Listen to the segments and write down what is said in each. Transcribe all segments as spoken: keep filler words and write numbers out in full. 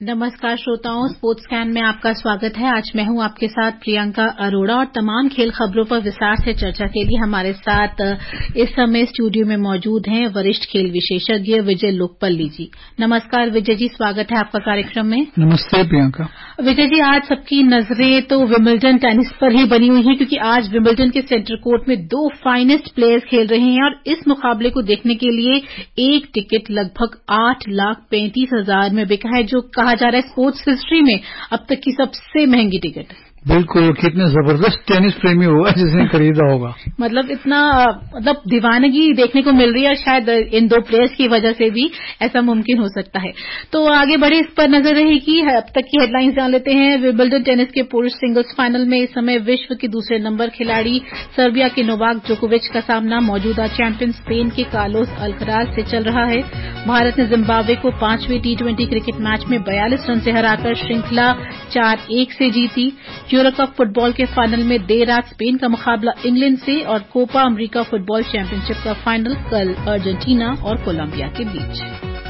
नमस्कार श्रोताओं, sports scan में आपका स्वागत है। आज मैं हूं आपके साथ प्रियंका अरोड़ा और तमाम खेल खबरों पर विस्तार से चर्चा के लिए हमारे साथ इस समय स्टूडियो में मौजूद हैं वरिष्ठ खेल विशेषज्ञ विजय लोकपल्ली जी। नमस्कार विजय जी, स्वागत है आपका कार्यक्रम में। नमस्ते प्रियंका। विजय जी, आज सबकी नजरें तो विंबलडन टेनिस पर ही बनी हुई हैं क्योंकि आज विंबलडन के सेंटर कोर्ट में दो फाइनेस्ट प्लेयर्स खेल रहे हैं और इस मुकाबले को देखने के लिए एक टिकट लगभग आठ लाख पैंतीस हजार में बिका है, जो कहा जा रहा है स्पोर्ट्स हिस्ट्री में अब तक की सबसे महंगी टिकट। बिल्कुल, कितने जबरदस्त टेनिस प्रेमी होगा जिसने खरीदा होगा। मतलब इतना मतलब दीवानगी देखने को मिल रही है और शायद इन दो प्लेयर्स की वजह से भी ऐसा मुमकिन हो सकता है। तो आगे बढ़े, इस पर नजर रहेगी। अब तक की हेडलाइंस जान लेते हैं। विंबलडन टेनिस के पुरुष सिंगल्स फाइनल में इस समय विश्व के दूसरे नंबर खिलाड़ी सर्बिया के नोवाक जोकोविच का सामना मौजूदा चैंपियन स्पेन के कार्लोस अल्कराज से चल रहा है। भारत ने जिम्बाब्वे को पांचवें टी ट्वेंटी क्रिकेट मैच में बयालीस रन से हराकर श्रृंखला चार एक से जीती। यूरो कप फुटबॉल के फाइनल में देर रात स्पेन का मुकाबला इंग्लैंड से और कोपा अमेरिका फुटबॉल चैंपियनशिप का फाइनल कल अर्जेंटीना और कोलंबिया के बीच।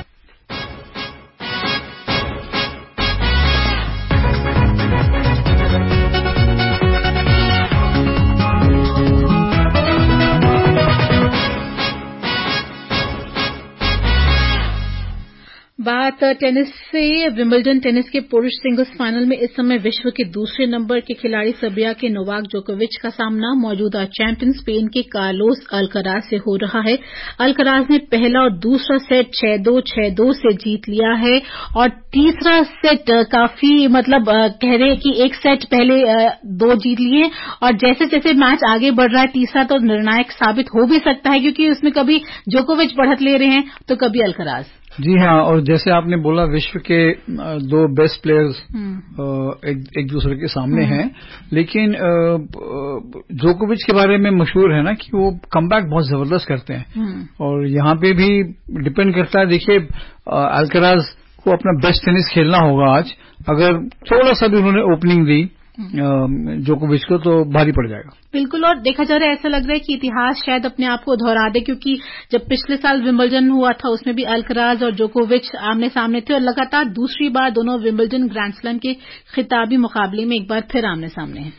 बात टेनिस से। विंबलडन टेनिस के पुरुष सिंगल्स फाइनल में इस समय विश्व के दूसरे नंबर के खिलाड़ी सर्बिया के नोवाक जोकोविच का सामना मौजूदा चैंपियन स्पेन के कार्लोस अल्कराज से हो रहा है। अल्कराज ने पहला और दूसरा सेट छह दो छह दो से जीत लिया है और तीसरा सेट काफी मतलब कह रहे हैं कि एक सेट पहले दो जीत लिए और जैसे जैसे मैच आगे बढ़ रहा है तीसरा तो निर्णायक साबित हो भी सकता है क्योंकि उसमें कभी जोकोविच बढ़त ले रहे हैं तो कभी अल्कराज। जी हाँ, और जैसे आपने बोला विश्व के दो बेस्ट प्लेयर्स एक, एक दूसरे के सामने हैं, लेकिन जोकोविच के बारे में मशहूर है ना कि वो कमबैक बहुत जबरदस्त करते हैं और यहाँ पे भी डिपेंड करता है। देखिए, अल्कराज को अपना बेस्ट टेनिस खेलना होगा आज। अगर थोड़ा सा भी उन्होंने ओपनिंग दी जोकोविच को तो भारी पड़ जाएगा। बिल्कुल, और देखा जा रहा है ऐसा लग रहा है कि इतिहास शायद अपने आप को दोहरा दे क्योंकि जब पिछले साल विंबलडन हुआ था उसमें भी अल्कराज और जोकोविच आमने सामने थे और लगातार दूसरी बार दोनों विंबलडन ग्रैंड स्लैम के खिताबी मुकाबले में एक बार फिर आमने सामने हैं।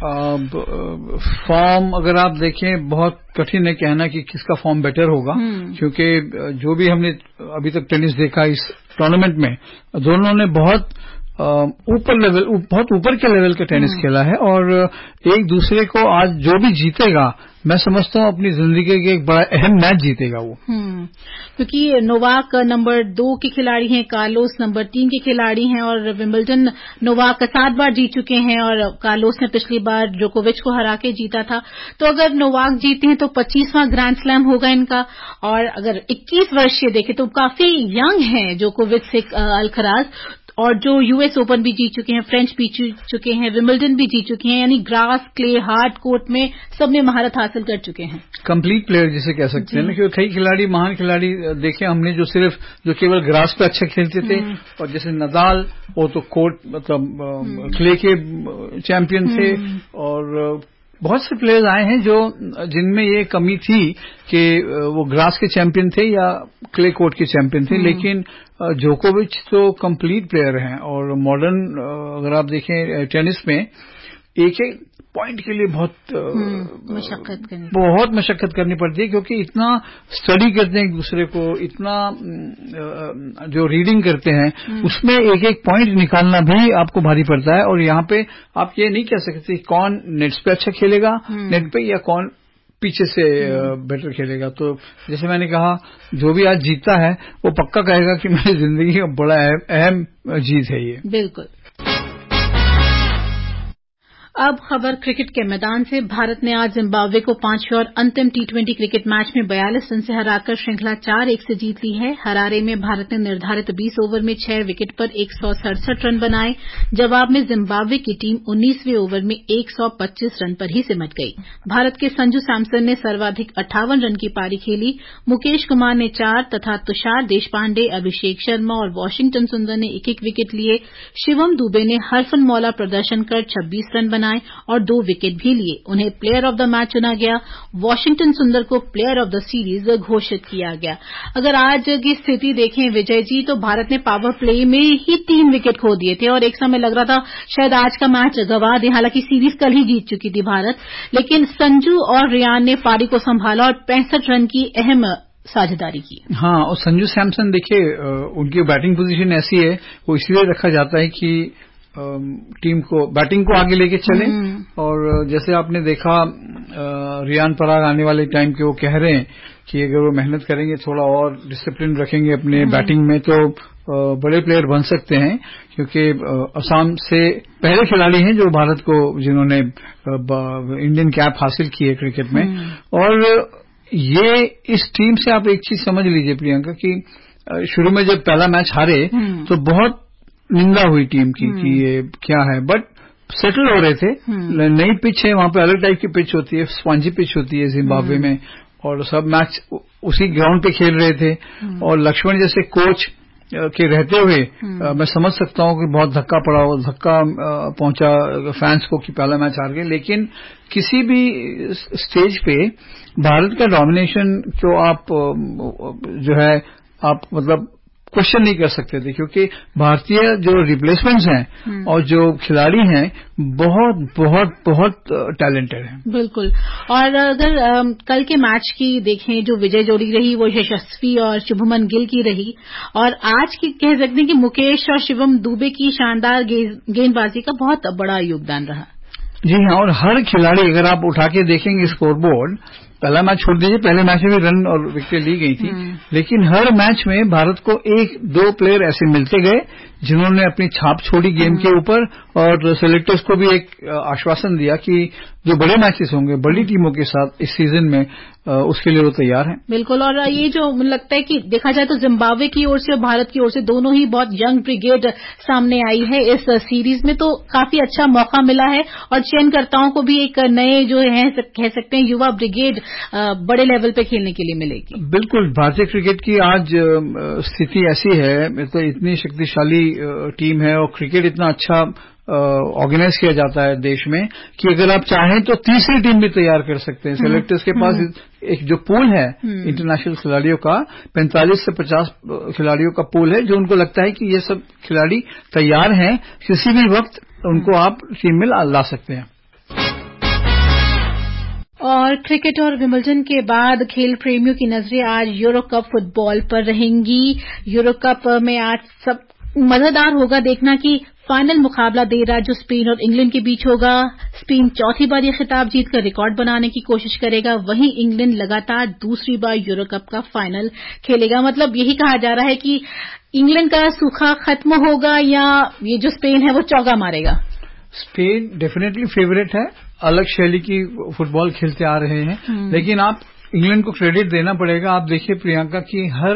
फॉर्म अगर आप देखें बहुत कठिन है कहना कि किसका फॉर्म बेटर होगा क्योंकि जो भी हमने अभी तक टेनिस देखा इस टूर्नामेंट में दोनों ने बहुत ऊपर लेवल बहुत ऊपर के लेवल का टेनिस खेला है और एक दूसरे को आज जो भी जीतेगा मैं समझता हूँ अपनी जिंदगी के एक बड़ा अहम मैच जीतेगा वो। क्योंकि नोवाक नंबर दो के खिलाड़ी हैं, कार्लोस नंबर तीन के खिलाड़ी हैं और विंबलडन नोवाक सात बार जीत चुके हैं और कार्लोस ने पिछली बार जोकोविच को हरा के जीता था। तो अगर नोवाक जीते हैं तो पच्चीसवां ग्रैंड स्लैम होगा इनका और अगर इक्कीस वर्षीय देखें तो काफी यंग है जोकोविच से अल्कराज और जो यूएस ओपन भी जीत चुके हैं, फ्रेंच भी जीत चुके हैं, विंबलडन भी जीत चुके हैं, यानी ग्रास, क्ले, हार्ड कोर्ट में सबने महारत हासिल कर चुके हैं। कंप्लीट प्लेयर जिसे कह सकते हैं ना, क्योंकि कई खिलाड़ी महान खिलाड़ी देखे हमने जो सिर्फ जो केवल ग्रास पे अच्छा खेलते थे और जैसे नदाल वो तो कोर्ट मतलब क्ले के चैंपियन थे और बहुत से प्लेयर्स आए हैं जो जिनमें ये कमी थी कि वो ग्रास के चैंपियन थे या क्ले कोर्ट के चैंपियन थे, लेकिन जोकोविच तो कंप्लीट प्लेयर हैं और मॉडर्न अगर आप देखें टेनिस में एक एक पॉइंट के लिए बहुत मशक्कत करनी बहुत मशक्कत करनी पड़ती है क्योंकि इतना स्टडी करते हैं एक दूसरे को, इतना जो रीडिंग करते हैं उसमें एक एक पॉइंट निकालना भी आपको भारी पड़ता है और यहाँ पे आप ये नहीं कह सकते कौन नेट्स पे अच्छा खेलेगा नेट पे या कौन पीछे से बेटर खेलेगा। तो जैसे मैंने कहा जो भी आज जीतता है वो पक्का कहेगा कि मेरी जिंदगी का बड़ा अहम जीत है ये। बिल्कुल। अब खबर क्रिकेट के मैदान से। भारत ने आज जिम्बाब्वे को पांचवें और अंतिम टी ट्वेंटी क्रिकेट मैच में बयालीस रन से हराकर श्रृंखला चार एक से जीत ली है। हरारे में भारत ने निर्धारित बीस ओवर में छह विकेट पर एक सौ सड़सठ रन बनाए। जवाब में जिम्बाब्वे की टीम उन्नीसवें ओवर में एक सौ पच्चीस रन पर ही सिमट गई। भारत के संजू सैमसन ने सर्वाधिक अट्ठावन रन की पारी खेली। मुकेश कुमार ने चार तथा तुषार देशपांडे, अभिषेक शर्मा और वॉशिंगटन सुंदर ने एक एक विकेट लिए। शिवम दुबे ने हरफनमौला प्रदर्शन कर छब्बीस रन बनाए। बनाए और दो विकेट भी लिए। उन्हें प्लेयर ऑफ द मैच चुना गया। वॉशिंगटन सुंदर को प्लेयर ऑफ द सीरीज घोषित किया गया। अगर आज की स्थिति देखें विजय जी, तो भारत ने पावर प्ले में ही तीन विकेट खो दिए थे और एक समय लग रहा था शायद आज का मैच गंवा दे। हालांकि सीरीज कल ही जीत चुकी थी भारत, लेकिन संजू और रियान ने पारी को संभाला और पैंसठ रन की अहम साझेदारी की। हाँ, और संजू सैमसन देखिए, उनकी बैटिंग पोजीशन ऐसी है, वो इसलिए रखा जाता है कि टीम को बैटिंग को आगे लेके चले। और जैसे आपने देखा रियान पराग आने वाले टाइम के वो कह रहे हैं कि अगर वो मेहनत करेंगे, थोड़ा और डिसिप्लिन रखेंगे अपने बैटिंग में, तो बड़े प्लेयर बन सकते हैं। क्योंकि असम से पहले खिलाड़ी हैं जो भारत को, जिन्होंने इंडियन कैप हासिल की है क्रिकेट में। और ये इस टीम से आप एक चीज समझ लीजिए प्रियंका, कि शुरू में जब पहला मैच हारे तो बहुत निंदा हुई टीम की कि ये क्या है, बट सेटल हो रहे थे। नई पिच है, वहां पे अलग टाइप की पिच होती है, स्पॉन्जी पिच होती है जिम्बाब्वे में, और सब मैच उसी ग्राउंड पे खेल रहे थे। और लक्ष्मण जैसे कोच के रहते हुए मैं समझ सकता हूं कि बहुत धक्का पड़ा, धक्का पहुंचा फैंस को कि पहला मैच हार गए। लेकिन किसी भी स्टेज पे भारत का डोमिनेशन को आप जो है आप मतलब क्वेश्चन नहीं कर सकते थे, क्योंकि भारतीय जो रिप्लेसमेंट्स हैं और जो खिलाड़ी हैं बहुत बहुत बहुत टैलेंटेड हैं। बिल्कुल। और अगर आ, कल के मैच की देखें, जो विजय जोड़ी रही वो यशस्वी और शुभमन गिल की रही, और आज की कह सकते हैं कि मुकेश और शिवम दुबे की शानदार गेंदबाजी का बहुत बड़ा योगदान रहा। जी हाँ, और हर खिलाड़ी अगर आप उठा के देखेंगे स्कोरबोर्ड, पहला मैच छोड़ दीजिए, पहले मैच में भी रन और विकेट ली गई थी, लेकिन हर मैच में भारत को एक दो प्लेयर ऐसे मिलते गए जिन्होंने अपनी छाप छोड़ी गेम के ऊपर, और सेलेक्टर्स को भी एक आश्वासन दिया कि जो बड़े मैचेस होंगे बड़ी टीमों के साथ इस सीजन में, उसके लिए वो तैयार हैं। बिल्कुल। और ये जो लगता है कि देखा जाए तो जिम्बाब्वे की ओर से और भारत की ओर से दोनों ही बहुत यंग ब्रिगेड सामने आई है इस सीरीज में, तो काफी अच्छा मौका मिला है और चयनकर्ताओं को भी एक नए जो है कह सकते हैं युवा ब्रिगेड बड़े लेवल पे खेलने के लिए मिलेगी। बिल्कुल, भारतीय क्रिकेट की आज स्थिति ऐसी है, तो इतनी शक्तिशाली टीम है और क्रिकेट इतना अच्छा ऑर्गेनाइज किया जाता है देश में कि अगर आप चाहें तो तीसरी टीम भी तैयार कर सकते हैं। सेलेक्टर्स के पास एक जो पूल है इंटरनेशनल खिलाड़ियों का, पैंतालीस से पचास खिलाड़ियों का पूल है, जो उनको लगता है कि ये सब खिलाड़ी तैयार हैं, किसी भी वक्त उनको आप टीम में ला सकते हैं। और क्रिकेट और विंबलडन के बाद खेल प्रेमियों की नजरें आज यूरो कप फुटबॉल पर रहेंगी। यूरो कप में आज सब मजेदार होगा देखना कि फाइनल मुकाबला देर रात जो स्पेन और इंग्लैंड के बीच होगा। स्पेन चौथी बार ये खिताब जीतकर रिकॉर्ड बनाने की कोशिश करेगा, वहीं इंग्लैंड लगातार दूसरी बार यूरो कप का फाइनल खेलेगा। मतलब यही कहा जा रहा है कि इंग्लैंड का सूखा खत्म होगा या ये जो स्पेन है वो चौका मारेगा। स्पेन डेफिनेटली फेवरेट है, अलग शैली की फुटबॉल खेलते आ रहे हैं, लेकिन आप इंग्लैंड को क्रेडिट देना पड़ेगा। आप देखिए प्रियंका की हर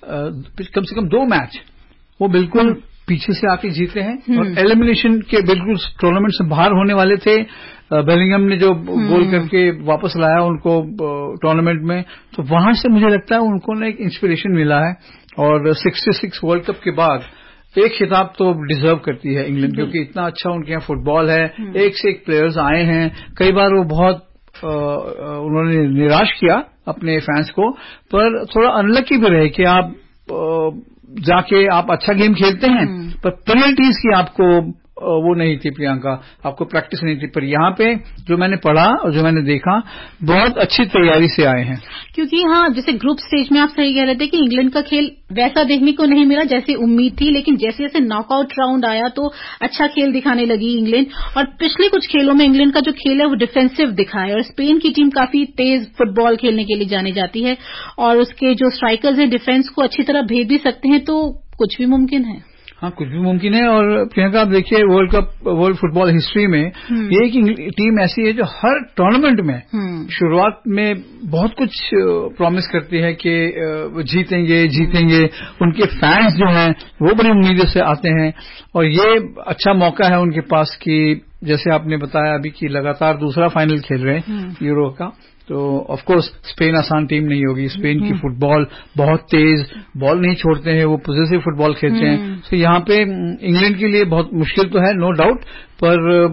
कम से कम दो मैच वो बिल्कुल पीछे से आके जीते हैं और एलिमिनेशन के बिल्कुल टूर्नामेंट से बाहर होने वाले थे। बेलिंगम ने जो गोल करके वापस लाया उनको टूर्नामेंट में, तो वहां से मुझे लगता है उनको एक इंस्पिरेशन मिला है। और छियासठ वर्ल्ड कप के बाद एक खिताब तो डिजर्व करती है इंग्लैंड, क्योंकि इतना अच्छा उनके यहाँ फुटबॉल है, एक से एक प्लेयर्स आए हैं। कई बार वो बहुत आ, उन्होंने निराश किया अपने फैंस को, पर थोड़ा अनलकी भी रहे कि आप आ, जाके आप अच्छा गेम खेलते हैं पर पेनल्टीज की आपको वो नहीं थी प्रियंका, आपको प्रैक्टिस नहीं थी। पर यहाँ पे जो मैंने पढ़ा और जो मैंने देखा, बहुत अच्छी तैयारी से आए हैं। क्योंकि हाँ, जैसे ग्रुप स्टेज में आप सही कह रहे थे कि इंग्लैंड का खेल वैसा देखने को नहीं मिला जैसी उम्मीद थी, लेकिन जैसे जैसे नॉकआउट राउंड आया तो अच्छा खेल दिखाने लगी इंग्लैंड। और पिछले कुछ खेलों में इंग्लैंड का जो खेल है वो डिफेंसिव दिखा है, और स्पेन की टीम काफी तेज फुटबॉल खेलने के लिए जानी जाती है और उसके जो स्ट्राइकर्स हैं डिफेंस को अच्छी तरह भेद भी सकते हैं, तो कुछ भी मुमकिन है। हाँ, कुछ भी मुमकिन है। और प्रियंका आप देखिए world cup world football history में एक टीम ऐसी है जो हर टूर्नामेंट में शुरुआत में बहुत कुछ प्रॉमिस करती है कि जीतेंगे जीतेंगे उनके फैंस जो हैं वो बड़ी उम्मीदों से आते हैं, और ये अच्छा मौका है उनके पास कि जैसे आपने बताया अभी कि लगातार दूसरा फाइनल खेल रहे हैं यूरो का। तो ऑफ कोर्स स्पेन आसान टीम नहीं होगी, स्पेन की फुटबॉल बहुत तेज, बॉल नहीं छोड़ते हैं, वो पॉजिटिव फुटबॉल खेलते हैं। तो यहाँ पे इंग्लैंड के लिए बहुत मुश्किल तो है नो डाउट, पर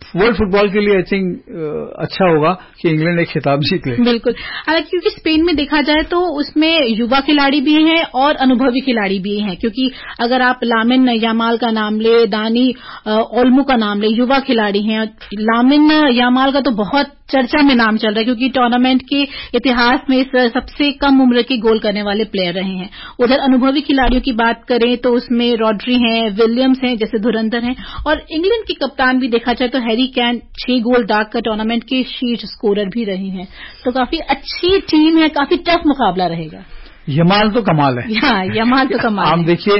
वर्ल्ड फुटबॉल के लिए आई थिंक अच्छा होगा कि इंग्लैंड एक खिताब जीत ले। बिल्कुल, हालांकि क्योंकि स्पेन में देखा जाए तो उसमें युवा खिलाड़ी भी हैं और अनुभवी खिलाड़ी भी हैं, क्योंकि अगर आप लामिन यामाल का नाम ले, दानी ओल्मो का नाम ले, युवा खिलाड़ी हैं। लामिन यामाल का तो बहुत चर्चा में नाम चल रहा है, क्योंकि टूर्नामेंट के इतिहास में सबसे कम उम्र के गोल करने वाले प्लेयर रहे हैं। उधर अनुभवी खिलाड़ियों की बात करें तो उसमें रॉड्री हैं, विलियम्स हैं, जैसे धुरंधर हैं, और इंग्लैंड के कप्तान भी देखा जाए तो हैरी केन छह गोल दागकर टूर्नामेंट के शीर्ष स्कोरर भी रहे हैं। तो काफी अच्छी टीम है, काफी टफ मुकाबला रहेगा। यमाल तो कमाल है। हाँ, यमाल तो कमाल है। आप देखिए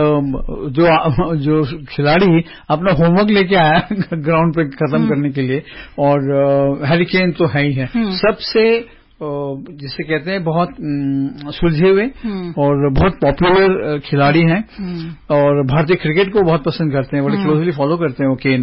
जो जो खिलाड़ी अपना होमवर्क लेके आया ग्राउंड पे खत्म करने के लिए, और हैरी केन तो है ही है सबसे जिसे कहते हैं बहुत सुलझे हुए और बहुत पॉपुलर खिलाड़ी हैं, और भारतीय क्रिकेट को बहुत पसंद करते हैं, बड़े क्लोजली फॉलो करते हैं वो केन।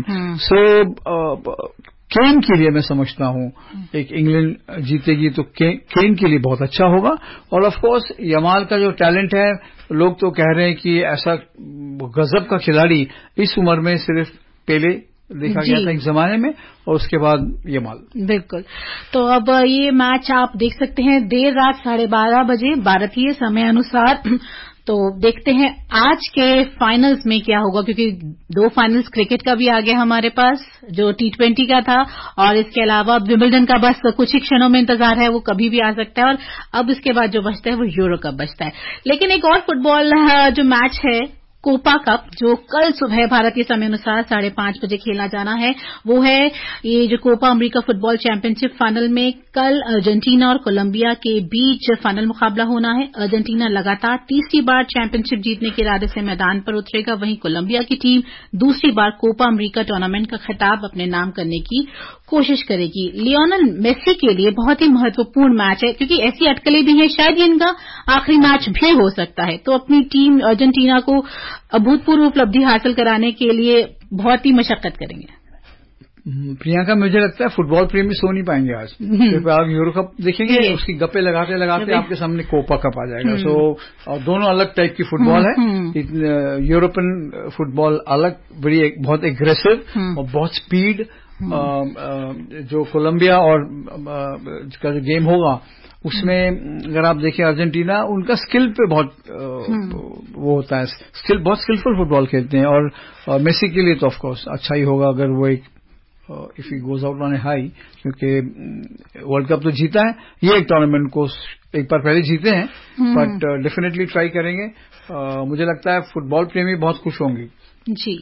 सो केन के लिए मैं समझता हूं एक इंग्लैंड जीतेगी तो के, केन के लिए बहुत अच्छा होगा। और ऑफ कोर्स यमाल का जो टैलेंट है, लोग तो कह रहे हैं कि ऐसा गजब का खिलाड़ी इस उम्र में सिर्फ पेले देखा गया था एक जमाने में, और उसके बाद यमाल। बिल्कुल, तो अब ये मैच आप देख सकते हैं देर रात साढ़े बारह बजे भारतीय समय अनुसार। तो देखते हैं आज के फाइनल्स में क्या होगा, क्योंकि दो फाइनल्स क्रिकेट का भी आ गया हमारे पास, जो टी ट्वेंटी का था, और इसके अलावा विंबलडन का बस कुछ ही क्षणों में इंतजार है, वो कभी भी आ सकता है, और अब इसके बाद जो बचता है वो यूरो कप बचता है। लेकिन एक और फुटबॉल जो मैच है कोपा कप, जो कल सुबह भारतीय समय अनुसार साढ़े पांच बजे खेला जाना है, वो है ये जो Copa America football championship final में कल अर्जेंटीना और कोलंबिया के बीच फाइनल मुकाबला होना है। अर्जेंटीना लगातार तीसरी बार चैंपियनशिप जीतने के इरादे से मैदान पर उतरेगा, वहीं कोलंबिया की टीम दूसरी बार कोपा अमेरिका टूर्नामेंट का खिताब अपने नाम करने की कोशिश करेगी। लियोनेल मेसी के लिए बहुत ही महत्वपूर्ण मैच है, क्योंकि ऐसी अटकलें भी हैं, शायद ये इनका आखिरी मैच भी हो सकता है। तो अपनी टीम अर्जेंटीना को अभूतपूर्व उपलब्धि हासिल कराने के लिए बहुत ही मशक्कत करेंगे। प्रियंका, मुझे लगता है फुटबॉल प्रेमी सो नहीं पाएंगे आज, क्योंकि आप यूरो कप देखेंगे, उसकी गप्पे लगाते लगाते आपके सामने कोपा कप आ जाएगा। सो और दोनों अलग टाइप की फुटबॉल है। यूरोपियन फुटबॉल अलग, बड़ी एक, बहुत एग्रेसिव और बहुत स्पीड। जो कोलंबिया और का जो गेम होगा उसमें अगर आप देखें अर्जेंटीना, उनका स्किल पे बहुत वो होता है, स्किल बहुत स्किलफुल फुटबॉल खेलते हैं, और, और मेसी के लिए तो ऑफ कोर्स अच्छा ही होगा अगर वो एक if he goes out on a high, क्योंकि वर्ल्ड कप तो जीता है, ये एक टूर्नामेंट को एक बार पहले जीते हैं, बट डेफिनेटली ट्राई करेंगे। uh, मुझे लगता है फुटबॉल प्रेमी बहुत खुश होंगे। जी,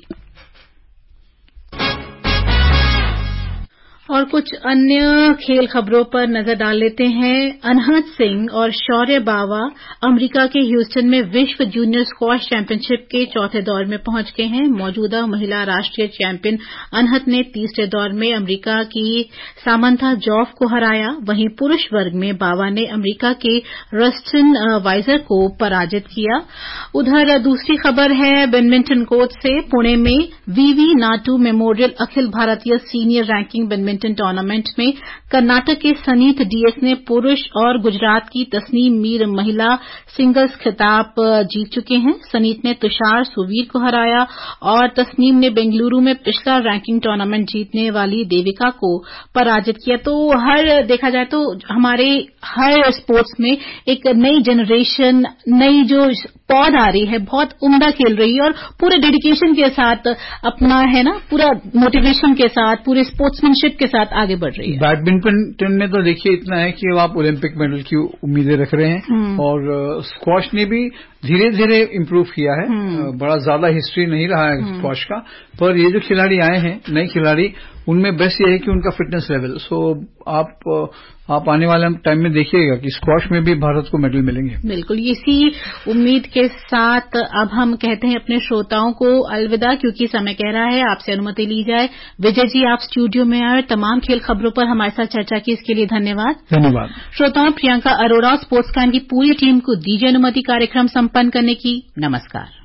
और कुछ अन्य खेल खबरों पर नजर डाल लेते हैं। अनहत सिंह और शौर्य बावा अमेरिका के ह्यूस्टन में विश्व जूनियर स्क्वॉश चैंपियनशिप के चौथे दौर में पहुंच गए हैं। मौजूदा महिला राष्ट्रीय चैंपियन अनहत ने तीसरे दौर में अमेरिका की सामंथा जॉफ को हराया, वहीं पुरुष वर्ग में बावा ने अमेरिका के रस्टिन वाइजर को पराजित किया। उधर दूसरी खबर है बैडमिंटन कोर्ट से। पुणे में वीवी Naatu memorial Akhil Bharatiya senior ranking badminton tournament में कर्नाटक के सनीत डीएस ने पुरुष और गुजरात की तस्नीम मीर महिला सिंगल्स खिताब जीत चुके हैं। सनीत ने तुषार सुवीर को हराया और तस्नीम ने बेंगलुरु में पिछला रैंकिंग टूर्नामेंट जीतने वाली देविका को पराजित किया। तो हर देखा जाए तो हमारे हर स्पोर्ट्स में एक नई जनरेशन, नई जो पौध आ रही है, बहुत उम्दा खेल रही है और पूरे डेडिकेशन के साथ अपना है ना, पूरा मोटिवेशन के साथ, पूरे स्पोर्ट्समैनशिप के साथ आगे बढ़ रही है। बैडमिंटन में तो देखिए इतना है कि आप ओलंपिक मेडल की उम्मीदें रख रहे हैं, और स्क्वॉश ने भी धीरे धीरे इम्प्रूव किया है। बड़ा ज्यादा हिस्ट्री नहीं रहा है स्क्वॉश का, पर ये जो खिलाड़ी आए हैं नए खिलाड़ी, उनमें बेस्ट ये है कि उनका फिटनेस लेवल। सो आप आप आने वाले टाइम में देखिएगा कि स्क्वॉश में भी भारत को मेडल मिलेंगे। बिल्कुल, इसी उम्मीद के साथ अब हम कहते हैं अपने श्रोताओं को अलविदा, क्योंकि समय कह रहा है आपसे अनुमति ली जाए। विजय जी, आप स्टूडियो में आए, तमाम खेल खबरों पर हमारे साथ चर्चा की, इसके लिए धन्यवाद। धन्यवाद श्रोताओं, प्रियंका अरोड़ा स्पोर्ट्स कान की पूरी टीम को दीजिए अनुमति कार्यक्रम संपन्न करने की। नमस्कार।